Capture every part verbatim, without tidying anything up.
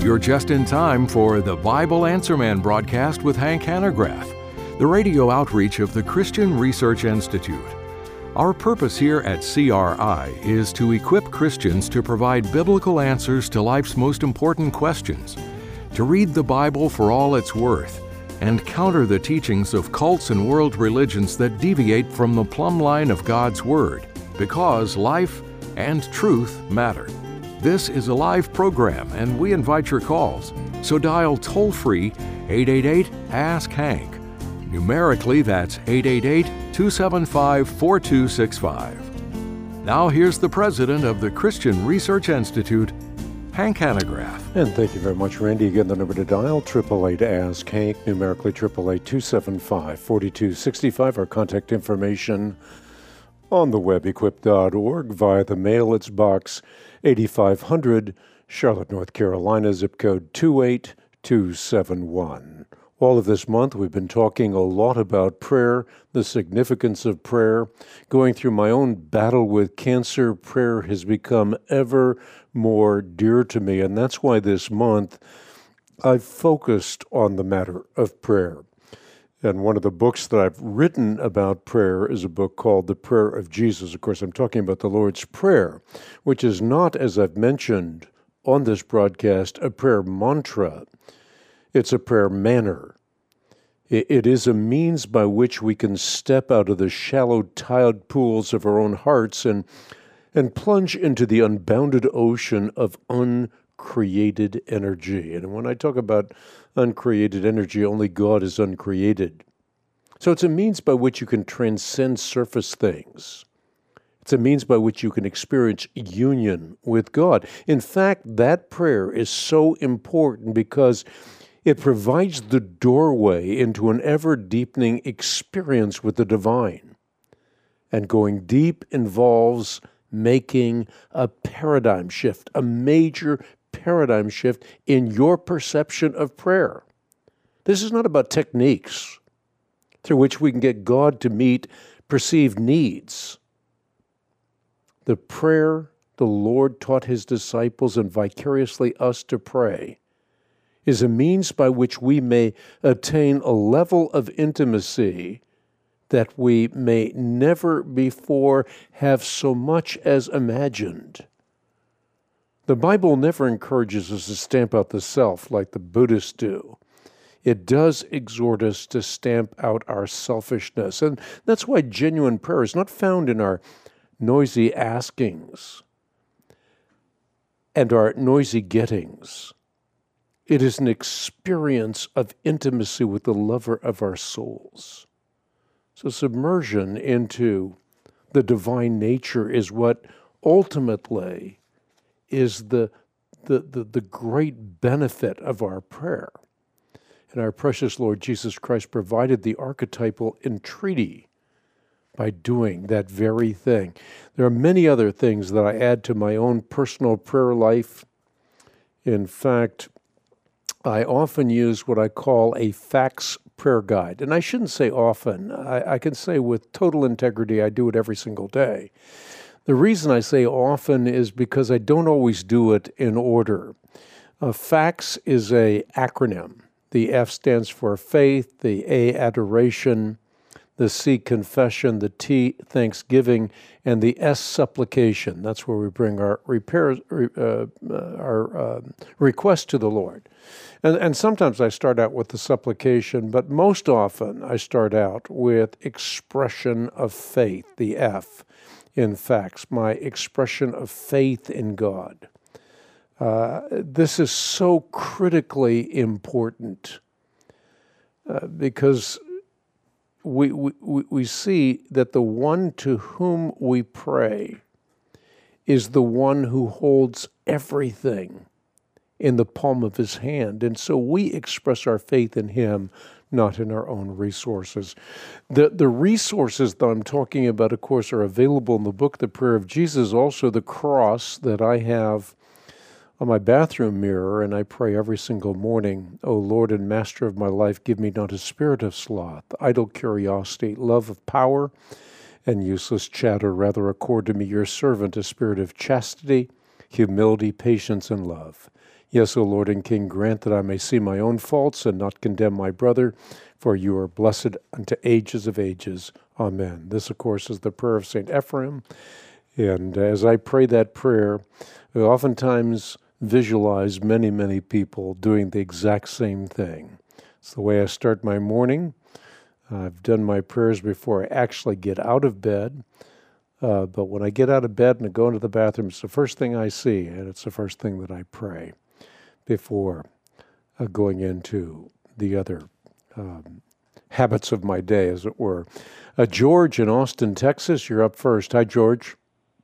You're just in time for the Bible Answer Man broadcast with Hank Hanegraaff, the radio outreach of the Christian Research Institute. Our purpose here at C R I is to equip Christians to provide biblical answers to life's most important questions, to read the Bible for all it's worth, and counter the teachings of cults and world religions that deviate from the plumb line of God's Word, because life and truth matter. This is a live program, and we invite your calls. So dial toll-free eight eight eight, ask Hank. Numerically, that's eight eight eight, two seven five, four two six five. Now here's the president of the Christian Research Institute, Hank Hanegraaff. And thank you very much, Randy. Again, the number to dial, eight eight eight, ask Hank, numerically eight eight eight, two seven five, four two six five. Our contact information on the web, equip dot org. Via the mail, it's box eighty-five hundred, Charlotte, North Carolina, zip code two eight two seven one. All of this month, we've been talking a lot about prayer, the significance of prayer. Going through my own battle with cancer, prayer has become ever more dear to me, and that's why this month I've focused on the matter of prayer. And one of the books that I've written about prayer is a book called The Prayer of Jesus. Of course, I'm talking about the Lord's Prayer, which is not, as I've mentioned on this broadcast, a prayer mantra. It's a prayer manner. It is a means by which we can step out of the shallow tide pools of our own hearts and, and plunge into the unbounded ocean of uncreated energy. And when I talk about uncreated energy, only God is uncreated. So it's a means by which you can transcend surface things. It's a means by which you can experience union with God. In fact, that prayer is so important because it provides the doorway into an ever-deepening experience with the divine. And going deep involves making a paradigm shift, a major paradigm shift in your perception of prayer. This is not about techniques through which we can get God to meet perceived needs. The prayer the Lord taught his disciples and vicariously us to pray is a means by which we may attain a level of intimacy that we may never before have so much as imagined. The Bible never encourages us to stamp out the self like the Buddhists do. It does exhort us to stamp out our selfishness. And that's why genuine prayer is not found in our noisy askings and our noisy gettings. It is an experience of intimacy with the lover of our souls. So submersion into the divine nature is what ultimately is the, the, the, the great benefit of our prayer. And our precious Lord Jesus Christ provided the archetypal entreaty by doing that very thing. There are many other things that I add to my own personal prayer life. In fact, I often use what I call a facts prayer guide. And I shouldn't say often. I, I can say with total integrity, I do it every single day. The reason I say often is because I don't always do it in order. Uh, FACTS is a acronym. The F stands for faith, the A, adoration, the C, confession, the T, thanksgiving, and the S, supplication. That's where we bring our repairs, uh, our uh, request to the Lord. And, and sometimes I start out with the supplication, but most often I start out with expression of faith, the F, in facts, my expression of faith in God. Uh, this is so critically important uh, because we, we, we see that the one to whom we pray is the one who holds everything in the palm of his hand. And so we express our faith in him, not in our own resources. The, the resources that I'm talking about, of course, are available in the book, The Prayer of Jesus, also the cross that I have on my bathroom mirror, and I pray every single morning, O Lord and Master of my life, give me not a spirit of sloth, idle curiosity, love of power, and useless chatter. Rather accord to me, your servant, a spirit of chastity, humility, patience, and love. Yes, O Lord and King, grant that I may see my own faults and not condemn my brother, for you are blessed unto ages of ages. Amen. This, of course, is the prayer of Saint Ephrem. And as I pray that prayer, I oftentimes visualize many, many people doing the exact same thing. It's the way I start my morning. I've done my prayers before I actually get out of bed. Uh, but when I get out of bed and I go into the bathroom, it's the first thing I see, and it's the first thing that I pray before uh, going into the other um, habits of my day, as it were. Uh, George in Austin, Texas, you're up first. Hi, George.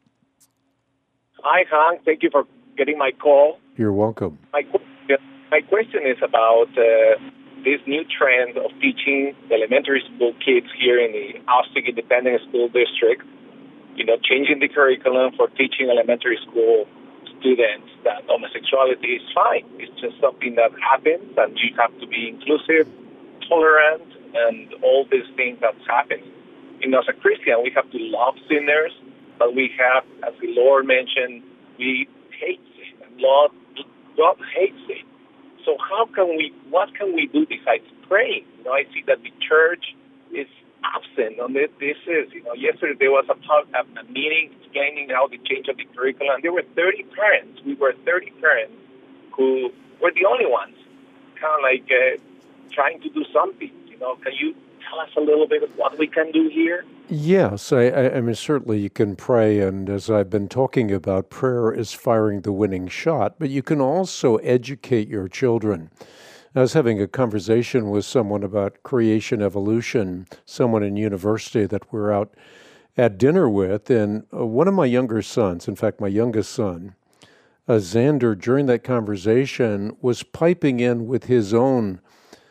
Hi, Hank. Thank you for getting my call. You're welcome. My, my question is about uh, this new trend of teaching elementary school kids here in the Austin Independent School District, you know, changing the curriculum for teaching elementary school students that homosexuality is fine. It's just something that happens, and you have to be inclusive, tolerant, and all these things that's happening. You know, as a Christian, we have to love sinners, but we have, as the Lord mentioned, we hate sin, and Lord, God hates sin. So how can we, what can we do besides praying? You know, I see that the church is absent on this. This is, you know, yesterday there was a, talk, a, a meeting explaining how the change of the curriculum, and there were thirty parents. We were thirty parents who were the only ones kind of like uh, trying to do something. You know, can you tell us a little bit of what we can do here? Yes, I, I mean, certainly you can pray, and as I've been talking about, prayer is firing the winning shot, but you can also educate your children. I was having a conversation with someone about creation evolution, someone in university that we're out at dinner with, and uh, one of my younger sons, in fact, my youngest son, uh, Xander, during that conversation was piping in with his own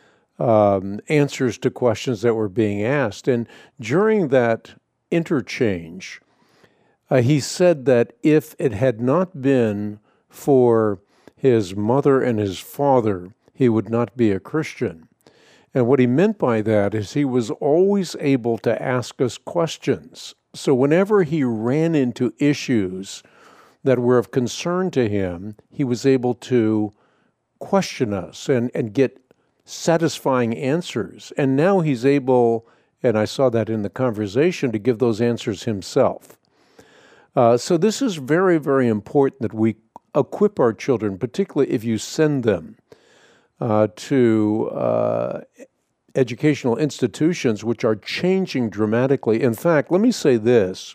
um, answers to questions that were being asked. And during that interchange, uh, he said that if it had not been for his mother and his father, he would not be a Christian. And what he meant by that is he was always able to ask us questions. So whenever he ran into issues that were of concern to him, he was able to question us and, and get satisfying answers. And now he's able, and I saw that in the conversation, to give those answers himself. Uh, so this is very, very important that we equip our children, particularly if you send them Uh, to uh, educational institutions which are changing dramatically. In fact, let me say this.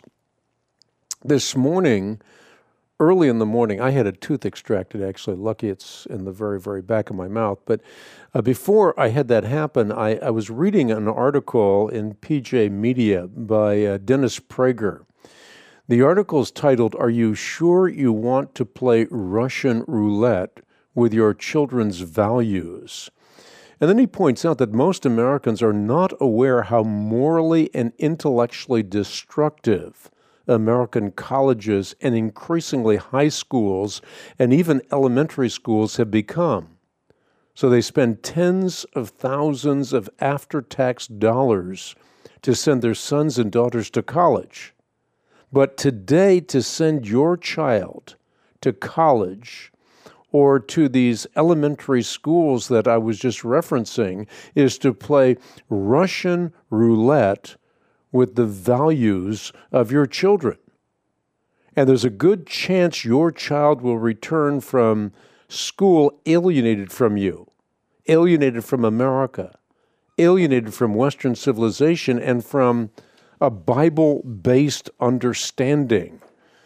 This morning, early in the morning, I had a tooth extracted, actually. Lucky it's in the very, very back of my mouth. But uh, before I had that happen, I, I was reading an article in P J Media by uh, Dennis Prager. The article is titled, "Are You Sure You Want to Play Russian Roulette with Your Children's Values?" And then he points out that most Americans are not aware how morally and intellectually destructive American colleges and increasingly high schools and even elementary schools have become. So they spend tens of thousands of after-tax dollars to send their sons and daughters to college. But today, to send your child to college or to these elementary schools that I was just referencing is to play Russian roulette with the values of your children. And there's a good chance your child will return from school alienated from you, alienated from America, alienated from Western civilization, and from a Bible-based understanding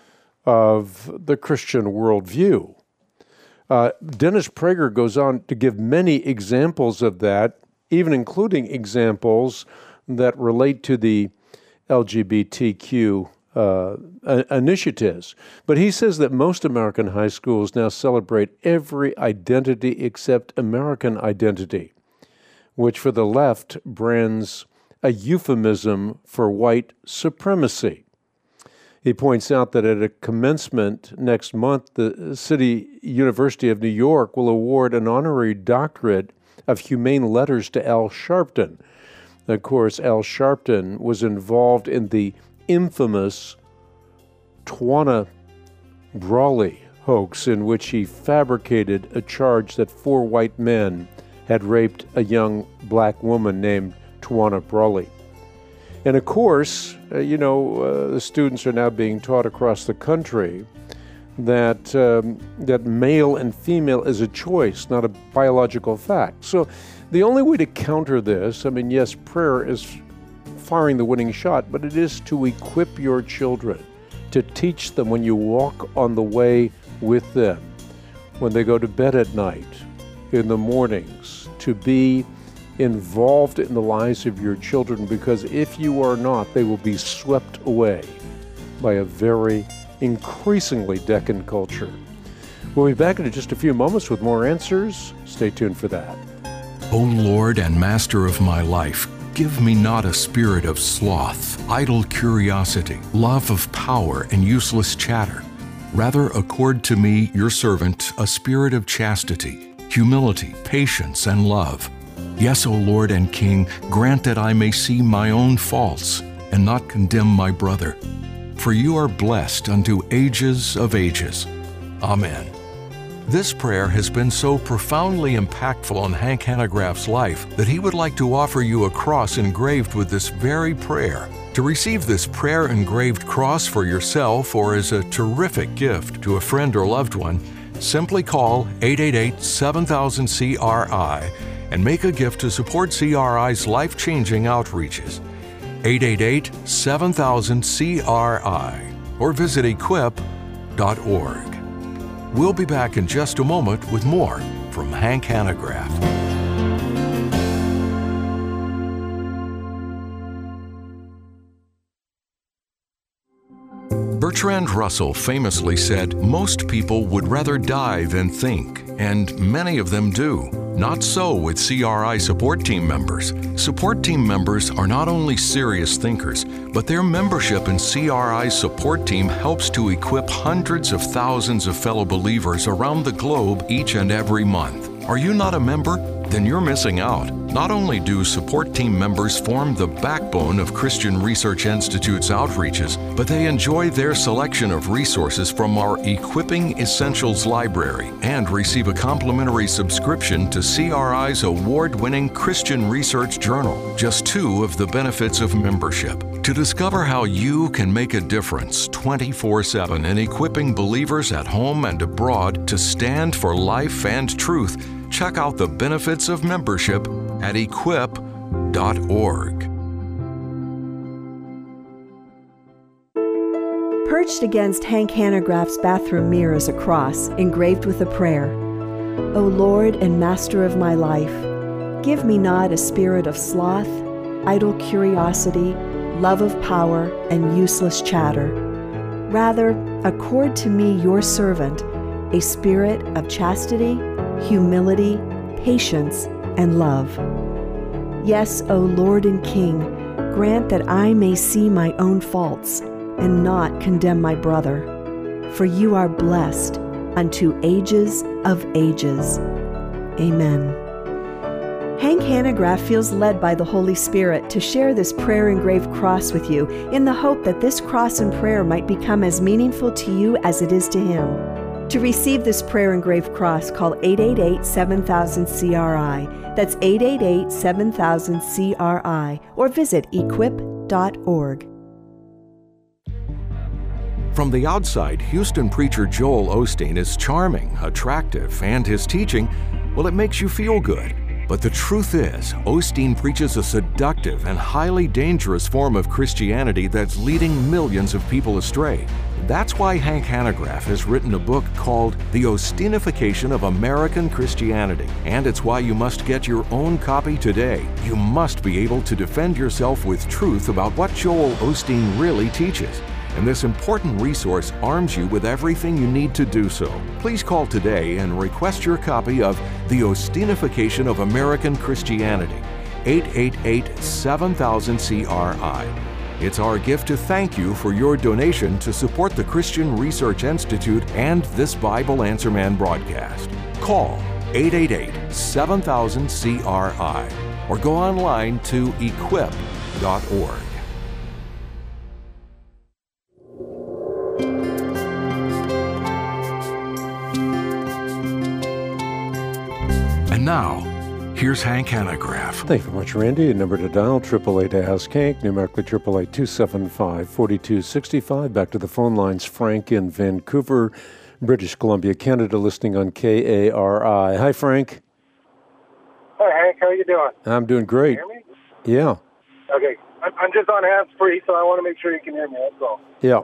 of the Christian worldview. Uh, Dennis Prager goes on to give many examples of that, even including examples that relate to the L G B T Q uh, initiatives. But he says that most American high schools now celebrate every identity except American identity, which for the left brands a euphemism for white supremacy. He points out that at a commencement next month, the City University of New York will award an honorary doctorate of humane letters to Al Sharpton. Of course, Al Sharpton was involved in the infamous Tawana Brawley hoax in which he fabricated a charge that four white men had raped a young black woman named Tawana Brawley. And of course, uh, you know, uh, the students are now being taught across the country that um, that male and female is a choice, not a biological fact. So the only way to counter this, I mean, yes, prayer is firing the winning shot, but it is to equip your children, to teach them when you walk on the way with them, when they go to bed at night, in the mornings, to be involved in the lives of your children, because if you are not, they will be swept away by a very increasingly decadent culture. We'll be back in just a few moments with more answers. Stay tuned for that. O Lord and Master of my life, give me not a spirit of sloth, idle curiosity, love of power, and useless chatter. Rather accord to me, your servant, a spirit of chastity, humility, patience, and love. Yes, O Lord and King, grant that I may see my own faults and not condemn my brother. For you are blessed unto ages of ages. Amen. This prayer has been so profoundly impactful on Hank Hanegraaff's life that he would like to offer you a cross engraved with this very prayer. To receive this prayer engraved cross for yourself or as a terrific gift to a friend or loved one, simply call eight eight eight, seven thousand, C R I and make a gift to support C R I's life-changing outreaches. eight eight eight, seven thousand, C R I or visit equip dot org. We'll be back in just a moment with more from Hank Hanegraaff. Bertrand Russell famously said, "Most people would rather die than think," and many of them do. Not so with C R I support team members. Support team members are not only serious thinkers, but their membership in C R I's support team helps to equip hundreds of thousands of fellow believers around the globe each and every month. Are you not a member? Then you're missing out. Not only do support team members form the backbone of Christian Research Institute's outreaches, but they enjoy their selection of resources from our Equipping Essentials library and receive a complimentary subscription to C R I's award-winning Christian Research Journal, just two of the benefits of membership. To discover how you can make a difference twenty-four seven in equipping believers at home and abroad to stand for life and truth, check out the benefits of membership at equip dot org. Perched against Hank Hanegraaff's bathroom mirror is a cross engraved with a prayer. O Lord and Master of my life, give me not a spirit of sloth, idle curiosity, love of power, and useless chatter. Rather, accord to me, your servant, a spirit of chastity, humility, patience, and love. Yes, O Lord and King, grant that I may see my own faults and not condemn my brother. For you are blessed unto ages of ages. Amen. Hank Hanegraaff feels led by the Holy Spirit to share this prayer engraved cross with you in the hope that this cross and prayer might become as meaningful to you as it is to him. To receive this prayer engraved cross, call eight eight eight, seven thousand, C R I. That's eight eight eight, seven thousand, C R I, or visit equip dot org. From the outside, Houston preacher Joel Osteen is charming, attractive, and his teaching, well, it makes you feel good. But the truth is, Osteen preaches a seductive and highly dangerous form of Christianity that's leading millions of people astray. That's why Hank Hanegraaff has written a book called The Osteenification of American Christianity, and it's why you must get your own copy today. You must be able to defend yourself with truth about what Joel Osteen really teaches. And this important resource arms you with everything you need to do so. Please call today and request your copy of The Osteenification of American Christianity, eight eight eight, seven thousand, C R I. It's our gift to thank you for your donation to support the Christian Research Institute and this Bible Answer Man broadcast. Call eight eight eight, seven thousand, C R I or go online to equip dot org. now, here's Hank Hanegraaff. Thank you very much, Randy. A number to dial, eight eight eight Ask Hank, numerically eight eight eight, two seven five, four two six five. Back to the phone lines. Frank in Vancouver, British Columbia, Canada, listening on K A R I. Hi, Frank. Hi, Hank. How are you doing? I'm doing great. Can you hear me? Yeah. Okay. I'm, I'm just on hands-free, so I want to make sure you can hear me. That's all. Yeah.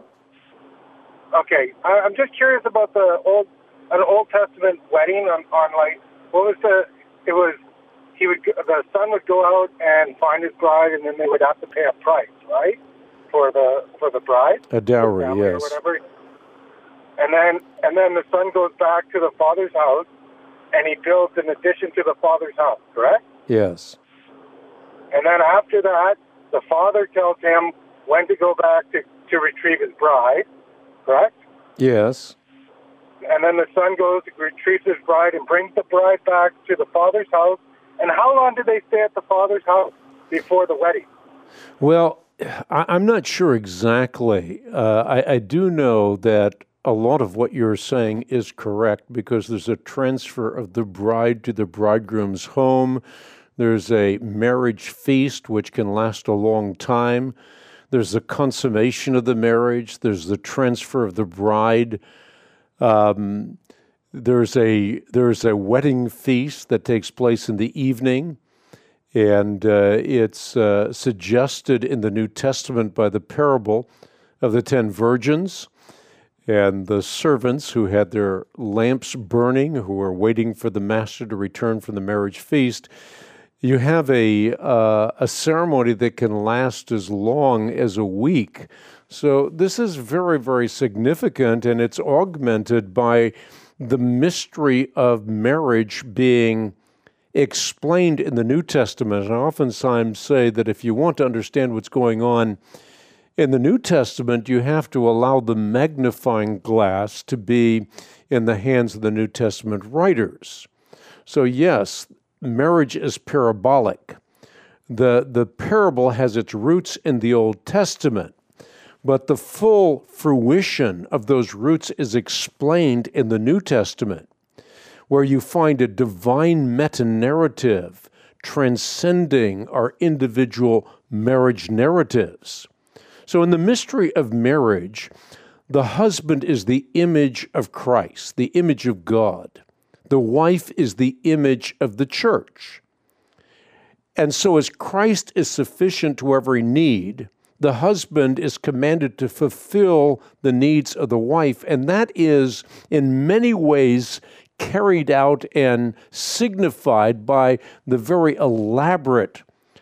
Okay. I, I'm just curious about the old, an Old Testament wedding on, on like, what was the, it was, he would, the son would go out and find his bride, and then they would have to pay a price, right? For the, for the bride? A dowry, yes. Or whatever. And then, and then the son goes back to the father's house, and he builds an addition to the father's house, correct? Yes. And then after that, the father tells him when to go back to, to retrieve his bride, correct? Yes. And then the son goes to retrieve his bride and brings the bride back to the father's house. And how long did they stay at the father's house before the wedding? Well, I, I'm not sure exactly. Uh, I, I do know that a lot of what you're saying is correct because there's a transfer of the bride to the bridegroom's home. There's a marriage feast, which can last a long time. There's the consummation of the marriage. There's the transfer of the bride. Um, there's a there's a wedding feast that takes place in the evening, and uh, it's uh, suggested in the New Testament by the parable of the ten virgins and the servants who had their lamps burning, who were waiting for the master to return from the marriage feast. You have a uh, a ceremony that can last as long as a week. So this is very, very significant, and it's augmented by the mystery of marriage being explained in the New Testament. And I oftentimes say that if you want to understand what's going on in the New Testament, you have to allow the magnifying glass to be in the hands of the New Testament writers. So yes, marriage is parabolic. The, the parable has its roots in the Old Testament, but the full fruition of those roots is explained in the New Testament, where you find a divine meta-narrative transcending our individual marriage narratives. So in the mystery of marriage, the husband is the image of Christ, the image of God. The wife is the image of the church. And so as Christ is sufficient to every need, the husband is commanded to fulfill the needs of the wife, and that is in many ways carried out and signified by the very elaborate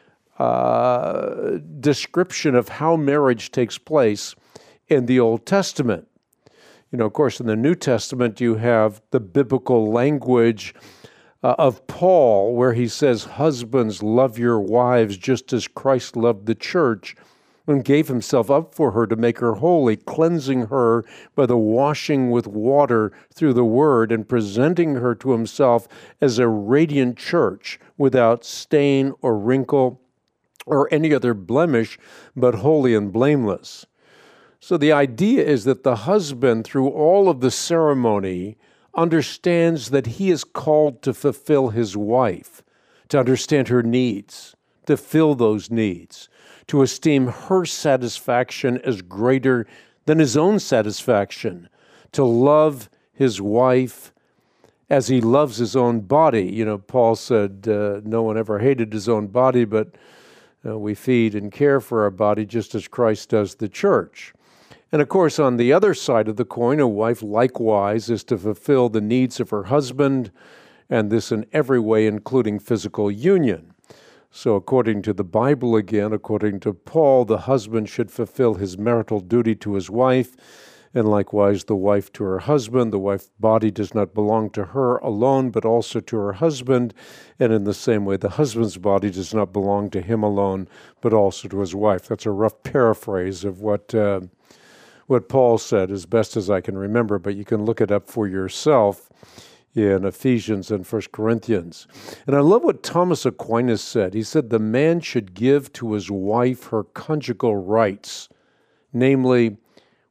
uh, description of how marriage takes place in the Old Testament. You know, of course, in the New Testament, you have the biblical language uh, of Paul, where he says, "Husbands, love your wives just as Christ loved the church and gave himself up for her to make her holy, cleansing her by the washing with water through the word and presenting her to himself as a radiant church without stain or wrinkle or any other blemish, but holy and blameless." So the idea is that the husband, through all of the ceremony, understands that he is called to fulfill his wife, to understand her needs, to fill those needs, to esteem her satisfaction as greater than his own satisfaction, to love his wife as he loves his own body. You know, Paul said, uh, no one ever hated his own body, but uh, we feed and care for our body just as Christ does the church. And of course, on the other side of the coin, a wife likewise is to fulfill the needs of her husband, and this in every way, including physical union. So according to the Bible again, according to Paul, the husband should fulfill his marital duty to his wife, and likewise the wife to her husband. The wife's body does not belong to her alone, but also to her husband. And in the same way, the husband's body does not belong to him alone, but also to his wife. That's a rough paraphrase of what uh, what Paul said, as best as I can remember, but you can look it up for yourself in Ephesians and First Corinthians. And I love what Thomas Aquinas said. He said, the man should give to his wife her conjugal rights, namely,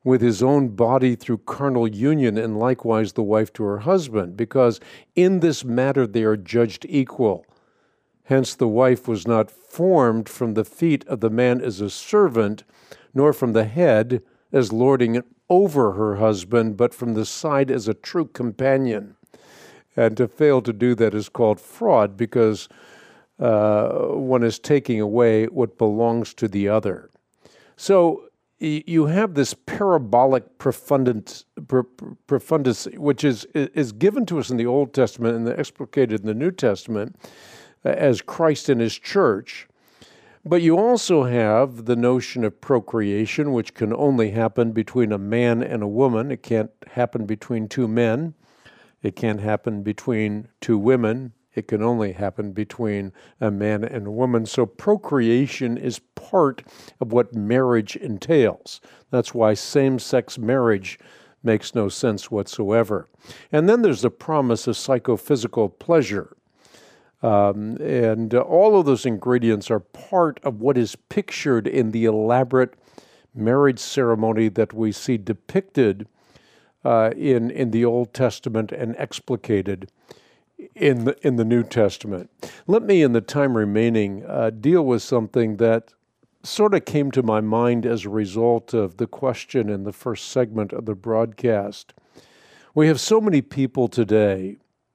with his own body through carnal union, and likewise the wife to her husband, because in this matter they are judged equal. Hence the wife was not formed from the feet of the man as a servant, nor from the head as lording it over her husband, but from the side as a true companion. And to fail to do that is called fraud, because uh, one is taking away what belongs to the other. So you have this parabolic profundance, profundus, which is, is given to us in the Old Testament and explicated in the New Testament as Christ and his church. But you also have the notion of procreation, which can only happen between a man and a woman. It can't happen between two men. It can't happen between two women. It can only happen between a man and a woman. So procreation is part of what marriage entails. That's why same-sex marriage makes no sense whatsoever. And then there's the promise of psychophysical pleasure. Um, and uh, all of those ingredients are part of what is pictured in the elaborate marriage ceremony that we see depicted uh, in, in the Old Testament and explicated in the, in the New Testament. Let me, in the time remaining, uh, deal with something that sort of came to my mind as a result of the question in the first segment of the broadcast. We have so many people today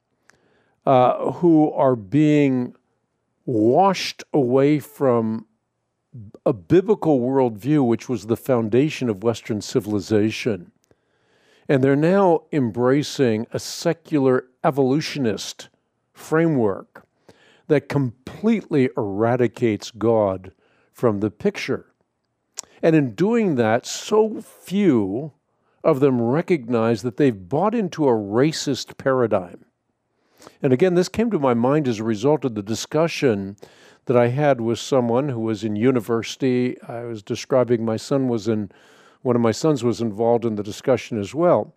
uh, who are being washed away from a biblical worldview, which was the foundation of Western civilization. And they're now embracing a secular evolutionist framework that completely eradicates God from the picture. And in doing that, so few of them recognize that they've bought into a racist paradigm. And again, this came to my mind as a result of the discussion that I had with someone who was in university. I was describing my son was in, one of my sons was involved in the discussion as well.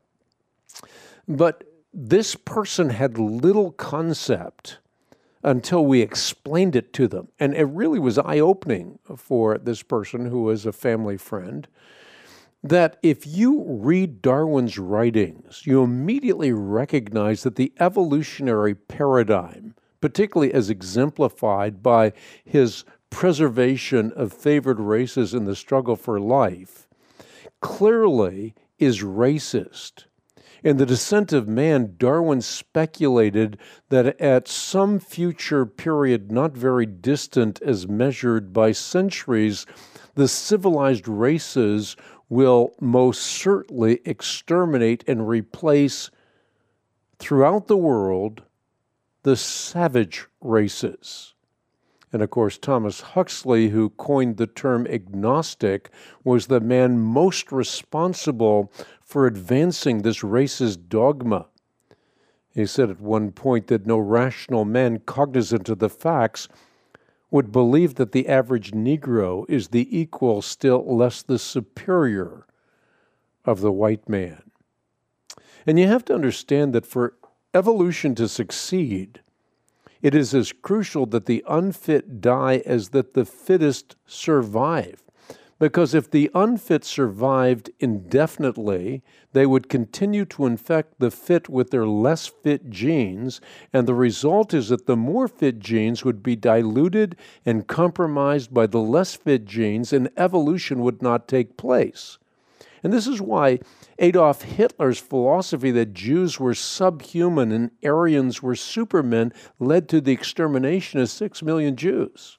But this person had little concept until we explained it to them. And it really was eye-opening for this person who was a family friend, that if you read Darwin's writings, you immediately recognize that the evolutionary paradigm, particularly as exemplified by his preservation of favored races in the struggle for life, clearly is racist. In The Descent of Man, Darwin speculated that at some future period not very distant as measured by centuries, the civilized races will most certainly exterminate and replace throughout the world the savage races. And of course, Thomas Huxley, who coined the term agnostic, was the man most responsible for advancing this racist dogma. He said at one point that no rational man cognizant of the facts would believe that the average Negro is the equal, still less the superior, of the white man. And you have to understand that for evolution to succeed, it is as crucial that the unfit die as that the fittest survive. Because if the unfit survived indefinitely, they would continue to infect the fit with their less fit genes, and the result is that the more fit genes would be diluted and compromised by the less fit genes, and evolution would not take place. And this is why Adolf Hitler's philosophy that Jews were subhuman and Aryans were supermen led to the extermination of six million Jews.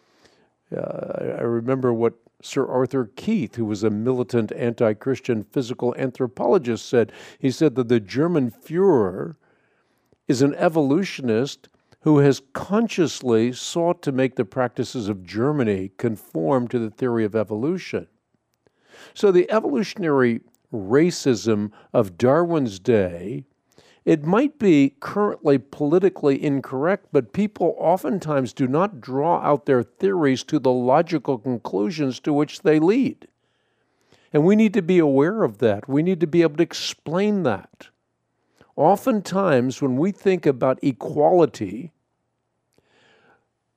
Uh, I remember what Sir Arthur Keith, who was a militant anti-Christian physical anthropologist, said. He said that the German Führer is an evolutionist who has consciously sought to make the practices of Germany conform to the theory of evolution. So the evolutionary racism of Darwin's day, it might be currently politically incorrect, but people oftentimes do not draw out their theories to the logical conclusions to which they lead. And we need to be aware of that. We need to be able to explain that. Oftentimes, when we think about equality,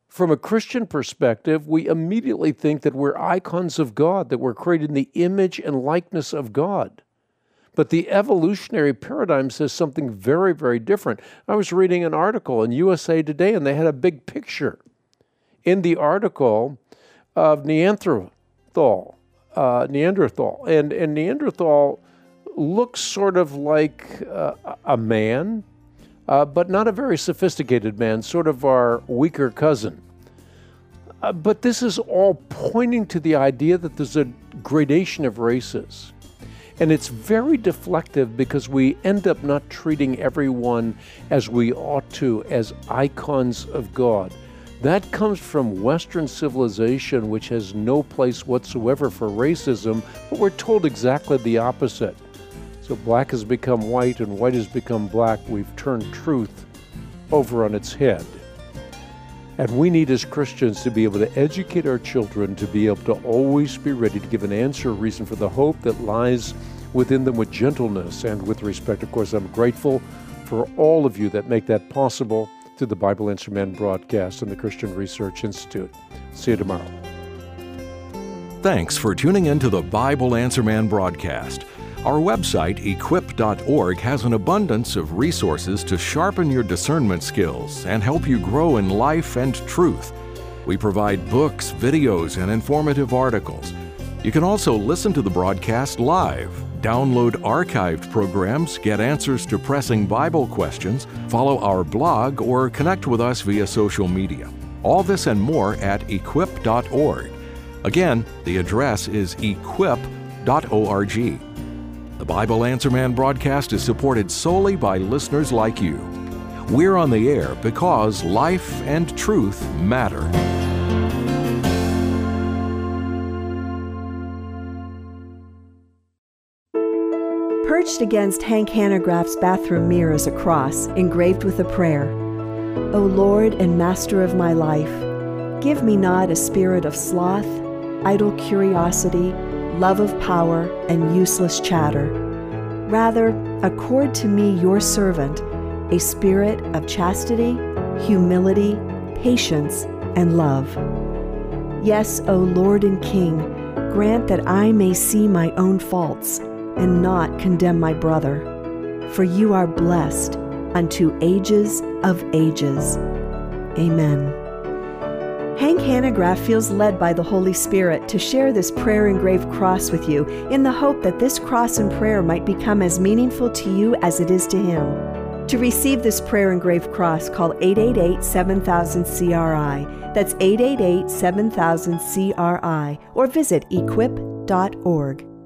From a Christian perspective, we immediately think that we're icons of God, that we're created in the image and likeness of God. But the evolutionary paradigm says something very, very different. I was reading an article in U S A Today, and they had a big picture in the article of Neanderthal, uh, Neanderthal. And, and Neanderthal looks sort of like uh, a man, uh, but not a very sophisticated man, sort of our weaker cousin. Uh, but this is all pointing to the idea that there's a gradation of races. And it's very deflective because we end up not treating everyone as we ought to, as icons of God. That comes from Western civilization, which has no place whatsoever for racism, but we're told exactly the opposite. So black has become white and white has become black. We've turned truth over on its head. And we need as Christians to be able to educate our children, to be able to always be ready to give an answer, a reason for the hope that lies within them with gentleness and with respect. Of course, I'm grateful for all of you that make that possible through the Bible Answer Man broadcast and the Christian Research Institute. See you tomorrow. Thanks for tuning in to the Bible Answer Man broadcast. Our website, equip dot org, has an abundance of resources to sharpen your discernment skills and help you grow in life and truth. We provide books, videos, and informative articles. You can also listen to the broadcast live, download archived programs, get answers to pressing Bible questions, follow our blog, or connect with us via social media. All this and more at equip dot org. Again, the address is equip dot org. The Bible Answer Man broadcast is supported solely by listeners like you. We're on the air because life and truth matter. Perched against Hank Hanegraaff's bathroom mirror is a cross engraved with a prayer. O Lord and Master of my life, give me not a spirit of sloth, idle curiosity, love of power, and useless chatter. Rather, accord to me, your servant, a spirit of chastity, humility, patience, and love. Yes, O Lord and King, grant that I may see my own faults and not condemn my brother. For you are blessed unto ages of ages. Amen. Hank Hanegraaff feels led by the Holy Spirit to share this prayer-engraved cross with you in the hope that this cross and prayer might become as meaningful to you as it is to him. To receive this prayer-engraved cross, call eight eight eight, seven thousand, C R I. That's eight eight eight, seven thousand, C R I, or visit equip dot org.